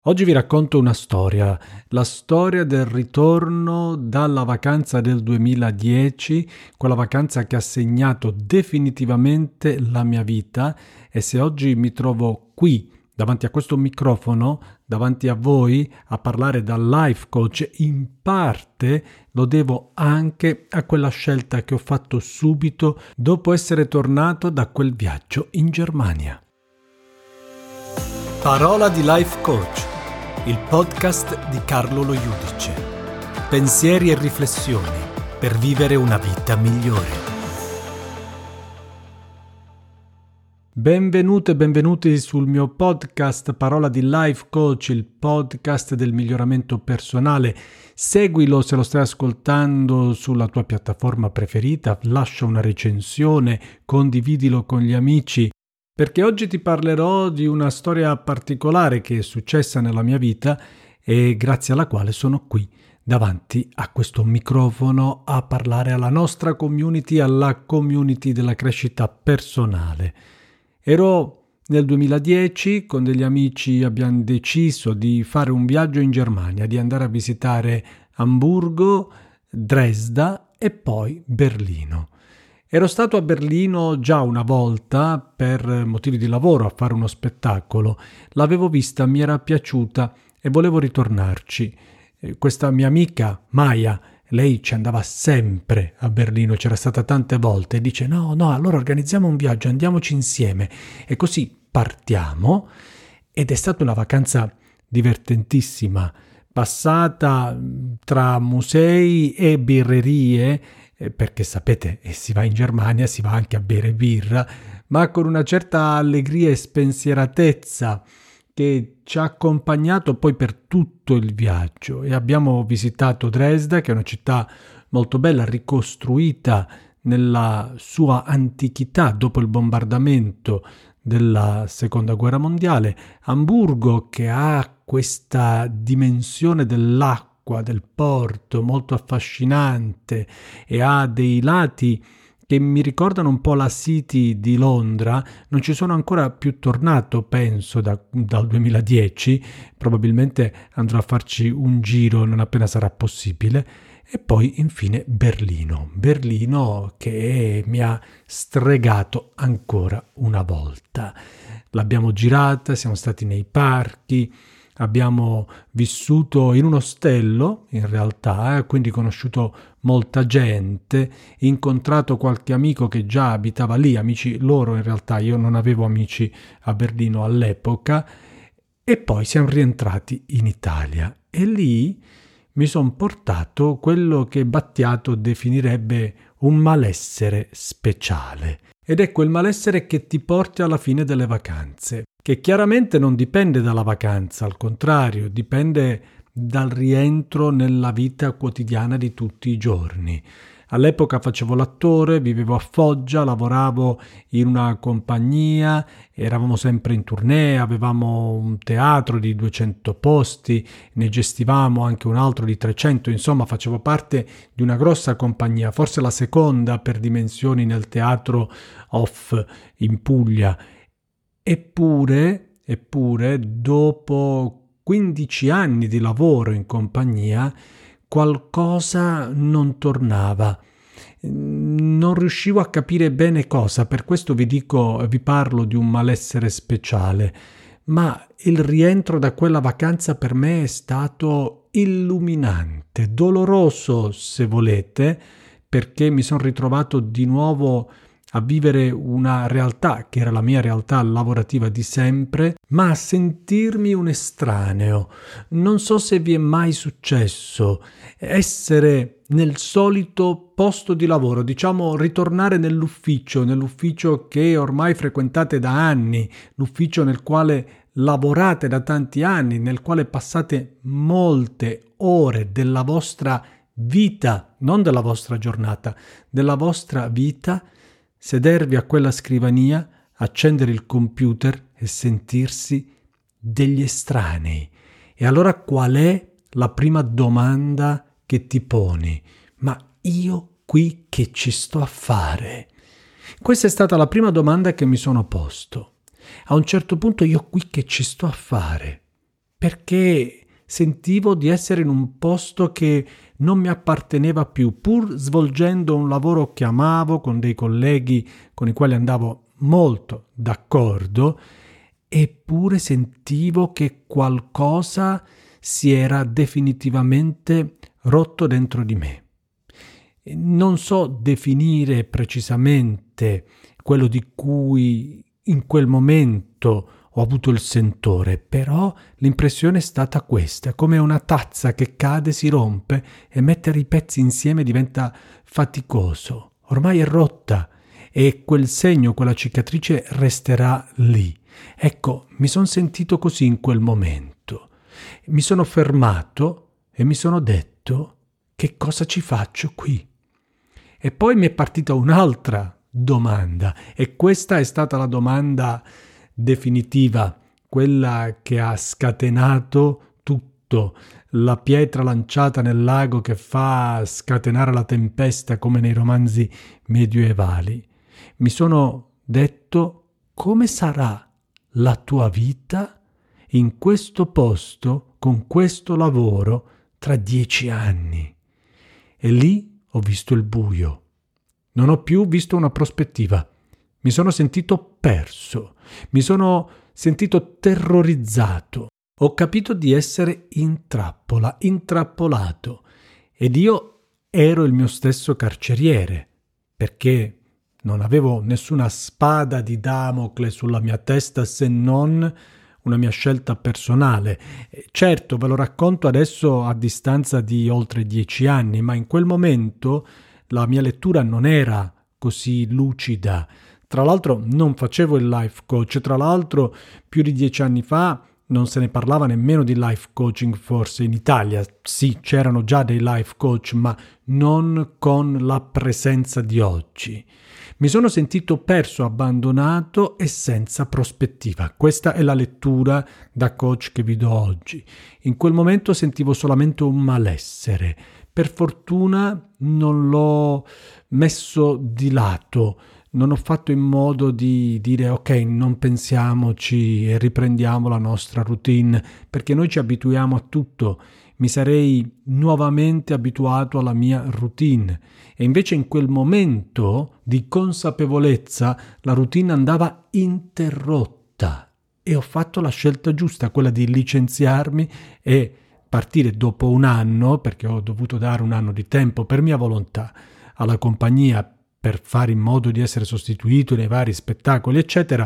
Oggi vi racconto una storia, la storia del ritorno dalla vacanza del 2010, quella vacanza che ha segnato definitivamente la mia vita, e se oggi mi trovo qui davanti a questo microfono, davanti a voi, a parlare da life coach, in parte lo devo anche a quella scelta che ho fatto subito dopo essere tornato da quel viaggio in Germania. Parola di Life Coach, il podcast di Carlo Lo Judice. Pensieri e riflessioni per vivere una vita migliore. Benvenute e benvenuti sul mio podcast Parola di Life Coach, il podcast del miglioramento personale. Seguilo se lo stai ascoltando sulla tua piattaforma preferita, lascia una recensione, condividilo con gli amici. Perché oggi ti parlerò di una storia particolare che è successa nella mia vita e grazie alla quale sono qui davanti a questo microfono a parlare alla nostra community, alla community della crescita personale. Ero nel 2010, con degli amici abbiamo deciso di fare un viaggio in Germania, di andare a visitare Amburgo, Dresda e poi Berlino. Ero stato a Berlino già una volta per motivi di lavoro a fare uno spettacolo. L'avevo vista, mi era piaciuta e volevo ritornarci. Questa mia amica, Maya, lei ci andava sempre a Berlino, c'era stata tante volte e dice no, allora organizziamo un viaggio, andiamoci insieme. E così partiamo ed è stata una vacanza divertentissima, passata tra musei e birrerie, perché sapete, si va in Germania, si va anche a bere birra, ma con una certa allegria e spensieratezza che ci ha accompagnato poi per tutto il viaggio. E abbiamo visitato Dresda, che è una città molto bella, ricostruita nella sua antichità dopo il bombardamento della Seconda Guerra Mondiale. Amburgo, che ha questa dimensione dell'acqua, del porto, molto affascinante, e ha dei lati che mi ricordano un po' la City di Londra. Non ci sono ancora più tornato, penso, dal 2010, probabilmente andrò a farci un giro non appena sarà possibile. E poi infine Berlino che mi ha stregato ancora una volta. L'abbiamo girata, siamo stati nei parchi, abbiamo vissuto in un ostello, in realtà, quindi conosciuto molta gente, incontrato qualche amico che già abitava lì, amici loro in realtà, io non avevo amici a Berlino all'epoca, e poi siamo rientrati in Italia. E lì mi sono portato quello che Battiato definirebbe un malessere speciale. Ed è quel malessere che ti porti alla fine delle vacanze, che chiaramente non dipende dalla vacanza, al contrario, dipende dal rientro nella vita quotidiana di tutti i giorni. All'epoca facevo l'attore, vivevo a Foggia, lavoravo in una compagnia, eravamo sempre in tournée, avevamo un teatro di 200 posti, ne gestivamo anche un altro di 300, insomma facevo parte di una grossa compagnia, forse la seconda per dimensioni nel teatro off in Puglia. Eppure, dopo 15 anni di lavoro in compagnia, qualcosa non tornava. Non riuscivo a capire bene cosa, per questo vi parlo di un malessere speciale. Ma il rientro da quella vacanza per me è stato illuminante, doloroso se volete, perché mi sono ritrovato di nuovo a vivere una realtà che era la mia realtà lavorativa di sempre, ma a sentirmi un estraneo. Non so se vi è mai successo essere nel solito posto di lavoro, diciamo ritornare nell'ufficio che ormai frequentate da anni, l'ufficio nel quale lavorate da tanti anni, nel quale passate molte ore della vostra vita, non della vostra giornata, della vostra vita, sedervi a quella scrivania, accendere il computer e sentirsi degli estranei. E allora qual è la prima domanda che ti poni? Ma io qui che ci sto a fare? Questa è stata la prima domanda che mi sono posto. A un certo punto io qui che ci sto a fare? perché sentivo di essere in un posto che non mi apparteneva più, pur svolgendo un lavoro che amavo con dei colleghi con i quali andavo molto d'accordo, eppure sentivo che qualcosa si era definitivamente rotto dentro di me. Non so definire precisamente quello di cui in quel momento ho avuto il sentore, però l'impressione è stata questa, come una tazza che cade, si rompe e mettere i pezzi insieme diventa faticoso. Ormai è rotta e quel segno, quella cicatrice resterà lì. Ecco, mi sono sentito così in quel momento. Mi sono fermato e mi sono detto: che cosa ci faccio qui? E poi mi è partita un'altra domanda, e questa è stata la domanda definitiva, quella che ha scatenato tutto, la pietra lanciata nel lago che fa scatenare la tempesta come nei romanzi medievali. Mi sono detto: come sarà la tua vita in questo posto, con questo lavoro, tra 10 anni? E lì ho visto il buio. Non ho più visto una prospettiva. Mi sono sentito perso. Mi sono sentito terrorizzato. Ho capito di essere in trappola, intrappolato. Ed io ero il mio stesso carceriere, perché non avevo nessuna spada di Damocle sulla mia testa se non una mia scelta personale. Certo, ve lo racconto adesso a distanza di oltre 10 anni, ma in quel momento la mia lettura non era così lucida. Tra l'altro non facevo il life coach, tra l'altro più di 10 anni fa non se ne parlava nemmeno di life coaching forse in Italia. Sì, c'erano già dei life coach, ma non con la presenza di oggi. Mi sono sentito perso, abbandonato e senza prospettiva. Questa è la lettura da coach che vi do oggi. In quel momento sentivo solamente un malessere. Per fortuna non l'ho messo di lato, non ho fatto in modo di dire ok, non pensiamoci e riprendiamo la nostra routine, perché noi ci abituiamo a tutto. Mi sarei nuovamente abituato alla mia routine e invece in quel momento di consapevolezza la routine andava interrotta e ho fatto la scelta giusta, quella di licenziarmi e partire dopo un anno, perché ho dovuto dare un anno di tempo per mia volontà alla compagnia per fare in modo di essere sostituito nei vari spettacoli eccetera.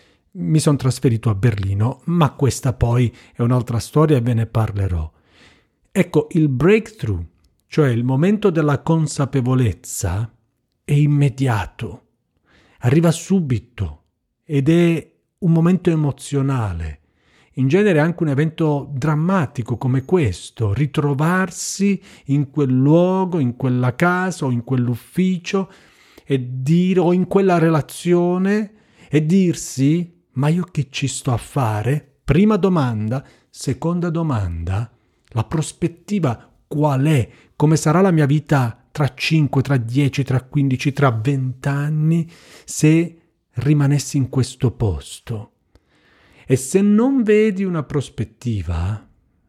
Mi sono trasferito a Berlino, ma questa poi è un'altra storia e ve ne parlerò. Ecco, il breakthrough, cioè il momento della consapevolezza, è immediato, arriva subito ed è un momento emozionale. In genere anche un evento drammatico come questo, ritrovarsi in quel luogo, in quella casa o in quell'ufficio e dire, o in quella relazione e dirsi: ma io che ci sto a fare? Prima domanda. Seconda domanda: la prospettiva qual è? Come sarà la mia vita tra 5, tra 10, tra 15, tra 20 anni se rimanessi in questo posto? E se non vedi una prospettiva,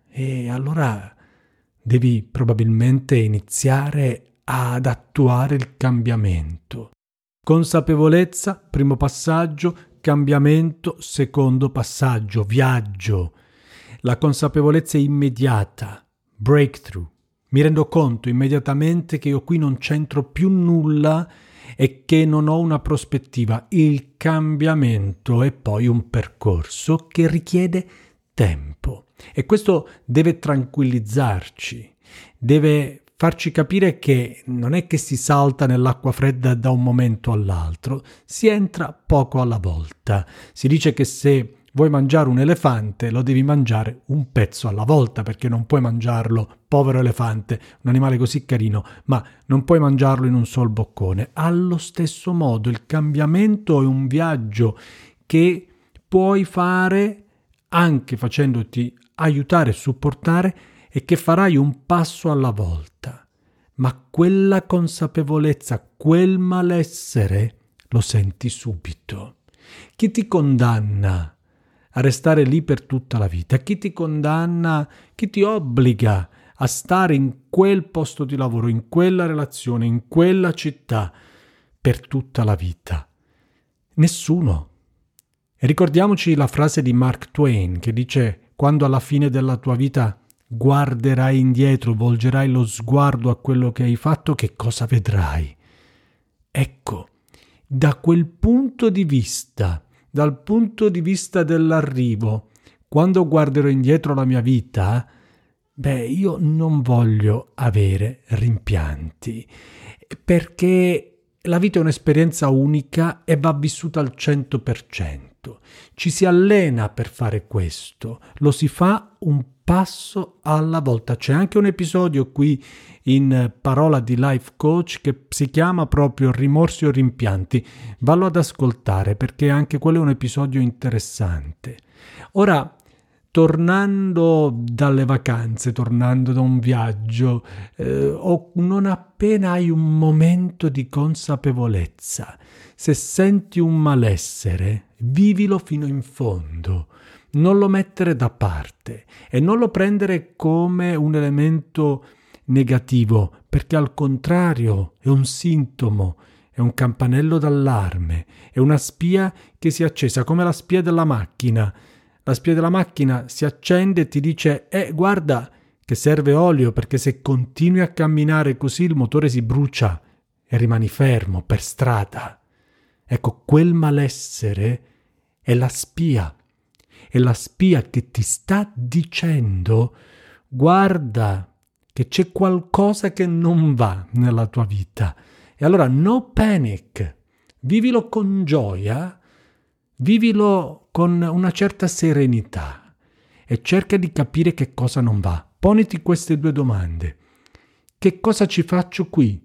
allora devi probabilmente iniziare ad attuare il cambiamento. Consapevolezza, primo passaggio, cambiamento, secondo passaggio, viaggio. La consapevolezza è immediata, breakthrough. Mi rendo conto immediatamente che io qui non c'entro più nulla e che non ho una prospettiva. Il cambiamento è poi un percorso che richiede tempo e questo deve tranquillizzarci, deve farci capire che non è che si salta nell'acqua fredda da un momento all'altro, si entra poco alla volta. Si dice che se vuoi mangiare un elefante lo devi mangiare un pezzo alla volta, perché non puoi mangiarlo, povero elefante, un animale così carino, ma non puoi mangiarlo in un sol boccone. Allo stesso modo il cambiamento è un viaggio che puoi fare anche facendoti aiutare e supportare e che farai un passo alla volta. Ma quella consapevolezza, quel malessere lo senti subito. Chi ti condanna a restare lì per tutta la vita? Chi ti condanna, chi ti obbliga a stare in quel posto di lavoro, in quella relazione, in quella città per tutta la vita? Nessuno. E ricordiamoci la frase di Mark Twain che dice: quando alla fine della tua vita guarderai indietro, volgerai lo sguardo a quello che hai fatto, che cosa vedrai? Ecco, da quel punto di vista, dal punto di vista dell'arrivo, quando guarderò indietro la mia vita, io non voglio avere rimpianti, perché la vita è un'esperienza unica e va vissuta al 100%. Ci si allena per fare questo, lo si fa un passo alla volta. C'è anche un episodio qui in Parola di Life Coach che si chiama proprio Rimorsi o rimpianti. Vallo ad ascoltare perché anche quello è un episodio interessante. Ora, tornando dalle vacanze, tornando da un viaggio, o non appena hai un momento di consapevolezza, se senti un malessere, vivilo fino in fondo, non lo mettere da parte e non lo prendere come un elemento negativo, perché al contrario è un sintomo, è un campanello d'allarme, è una spia che si è accesa come la spia della macchina. La spia della macchina si accende e ti dice: guarda che serve olio, perché se continui a camminare così il motore si brucia e rimani fermo per strada. Ecco, quel malessere è la spia che ti sta dicendo: guarda che c'è qualcosa che non va nella tua vita. E allora no panic, vivilo con gioia, vivilo con una certa serenità e cerca di capire che cosa non va. Poniti queste 2 domande. Che cosa ci faccio qui?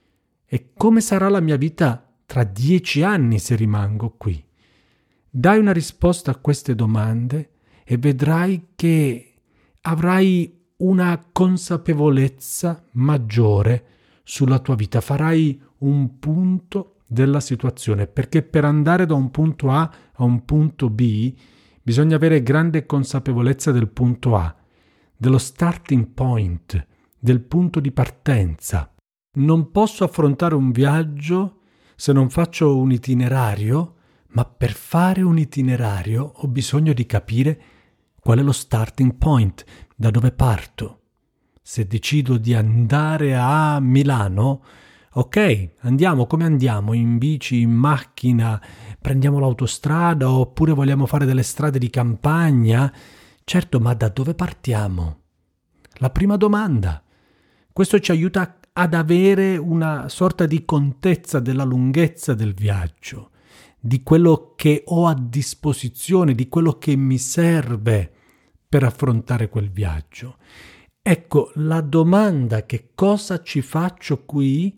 E come sarà la mia vita tra 10 anni se rimango qui? Dai una risposta a queste domande e vedrai che avrai una consapevolezza maggiore sulla tua vita. Farai un punto della situazione, perché per andare da un punto A a un punto B bisogna avere grande consapevolezza del punto A, dello starting point, del punto di partenza. Non posso affrontare un viaggio se non faccio un itinerario, ma per fare un itinerario ho bisogno di capire qual è lo starting point, da dove parto. Se decido di andare a Milano, ok, andiamo, come andiamo? In bici, in macchina, prendiamo l'autostrada oppure vogliamo fare delle strade di campagna? Certo, ma da dove partiamo? La prima domanda. Questo ci aiuta ad avere una sorta di contezza della lunghezza del viaggio, di quello che ho a disposizione, di quello che mi serve per affrontare quel viaggio. Ecco, la domanda che cosa ci faccio qui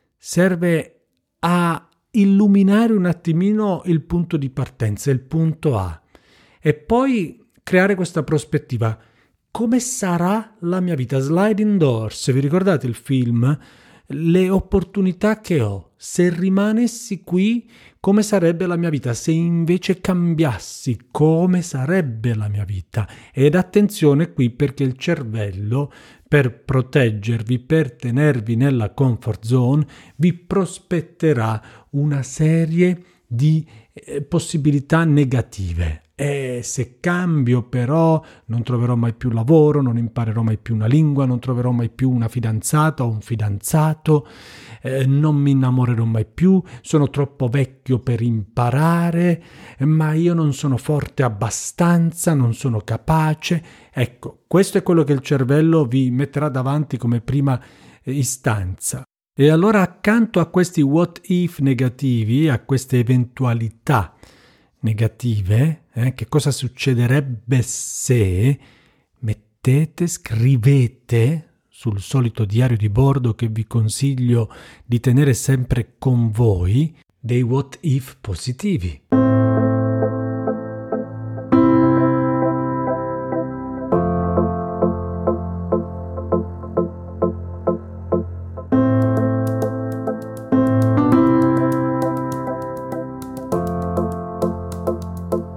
serve a illuminare un attimino il punto di partenza, il punto A, e poi creare questa prospettiva. Come sarà la mia vita? Sliding Doors, vi ricordate il film? Le opportunità che ho. Se rimanessi qui, come sarebbe la mia vita? Se invece cambiassi, come sarebbe la mia vita? Ed attenzione qui, perché il cervello, per proteggervi, per tenervi nella comfort zone, vi prospetterà una serie di possibilità negative. E se cambio però non troverò mai più lavoro, non imparerò mai più una lingua, non troverò mai più una fidanzata o un fidanzato, non mi innamorerò mai più, sono troppo vecchio per imparare, ma io non sono forte abbastanza, non sono capace. Ecco, questo è quello che il cervello vi metterà davanti come prima istanza. E allora accanto a questi what if negativi, a queste eventualità negative, che cosa succederebbe se scrivete sul solito diario di bordo che vi consiglio di tenere sempre con voi, dei what if positivi.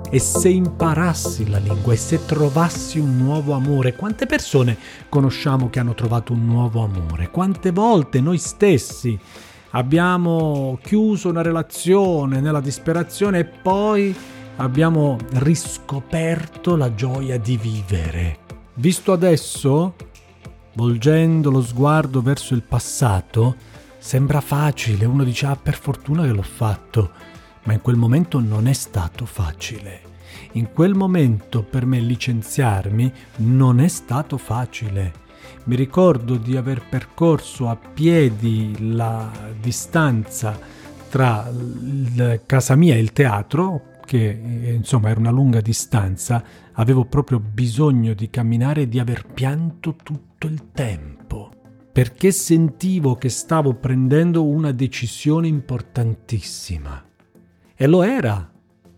E se imparassi la lingua e se trovassi un nuovo amore? Quante persone conosciamo che hanno trovato un nuovo amore? Quante volte noi stessi abbiamo chiuso una relazione nella disperazione e poi abbiamo riscoperto la gioia di vivere. Visto adesso, volgendo lo sguardo verso il passato, sembra facile, uno dice per fortuna che l'ho fatto, ma in quel momento non è stato facile. In quel momento per me licenziarmi non è stato facile. Mi ricordo di aver percorso a piedi la distanza tra casa mia e il teatro, che insomma era una lunga distanza. Avevo proprio bisogno di camminare e di aver pianto tutto il tempo, perché sentivo che stavo prendendo una decisione importantissima. E lo era.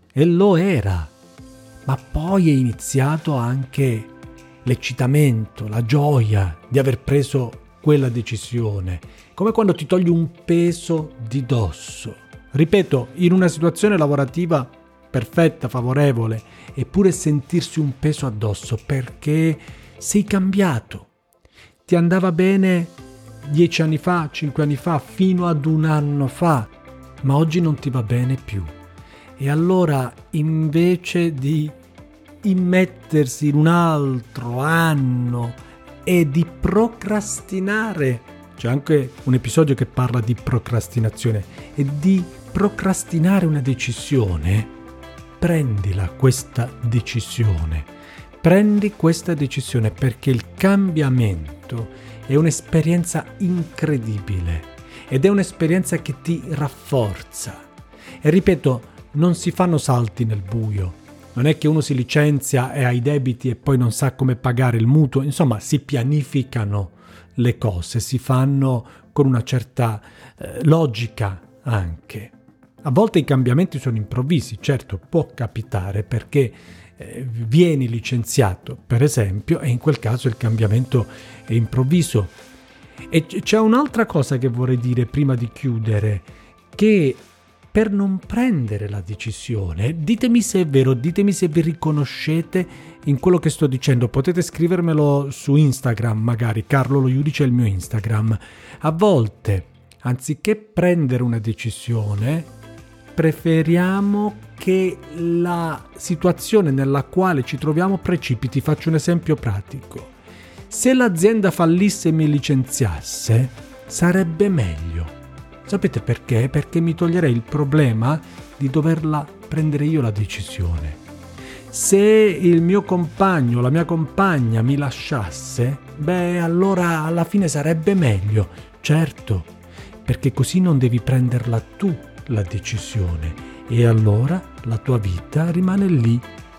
Ma poi è iniziato anche l'eccitamento, la gioia di aver preso quella decisione, come quando ti togli un peso di dosso. Ripeto, in una situazione lavorativa perfetta, favorevole, eppure sentirsi un peso addosso perché sei cambiato. Ti andava bene 10 anni fa, 5 anni fa, fino ad un anno fa, ma oggi non ti va bene più. E allora, invece di immettersi in un altro anno e di procrastinare, c'è anche un episodio che parla di procrastinazione, e di procrastinare una decisione, prendila questa decisione. Prendi questa decisione perché il cambiamento è un'esperienza incredibile ed è un'esperienza che ti rafforza. E ripeto, non si fanno salti nel buio. Non è che uno si licenzia e ha i debiti e poi non sa come pagare il mutuo. Insomma, si pianificano le cose, si fanno con una certa logica anche. A volte i cambiamenti sono improvvisi, certo, può capitare perché vieni licenziato, per esempio, e in quel caso il cambiamento è improvviso. E c'è un'altra cosa che vorrei dire prima di chiudere, che per non prendere la decisione, ditemi se è vero, ditemi se vi riconoscete in quello che sto dicendo, potete scrivermelo su Instagram, magari Carlo Lo Judice è il mio Instagram. A volte, anziché prendere una decisione, preferiamo che la situazione nella quale ci troviamo precipiti. Faccio un esempio pratico. Se l'azienda fallisse e mi licenziasse, sarebbe meglio. Sapete perché? Perché mi toglierei il problema di doverla prendere io la decisione. Se il mio compagno, la mia compagna mi lasciasse, allora alla fine sarebbe meglio. Certo, perché così non devi prenderla tu la decisione e allora la tua vita rimane lì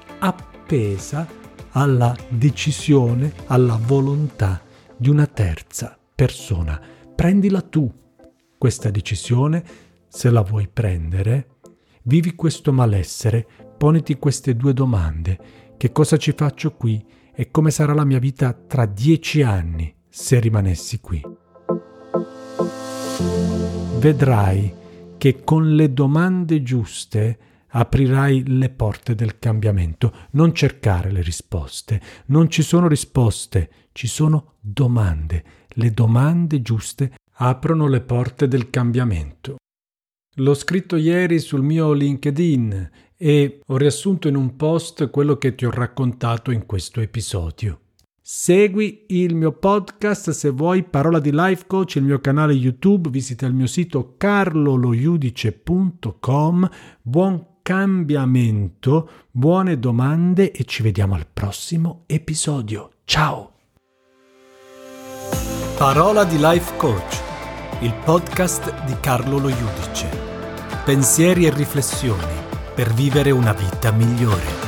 appesa alla decisione, alla volontà di una terza persona. Prendila tu questa decisione, se la vuoi prendere, vivi questo malessere, poniti queste 2 domande: che cosa ci faccio qui e come sarà la mia vita tra 10 anni se rimanessi qui? Vedrai che con le domande giuste aprirai le porte del cambiamento. Non cercare le risposte, non ci sono risposte, ci sono domande. Le domande giuste aprono le porte del cambiamento. L'ho scritto ieri sul mio LinkedIn e ho riassunto in un post quello che ti ho raccontato in questo episodio. Segui il mio podcast se vuoi, Parola di Life Coach, il mio canale YouTube, visita il mio sito carlolojudice.com. Buon cambiamento, buone domande e ci vediamo al prossimo episodio. Ciao! Parola di Life Coach, il podcast di Carlo Lo Judice. Pensieri e riflessioni per vivere una vita migliore.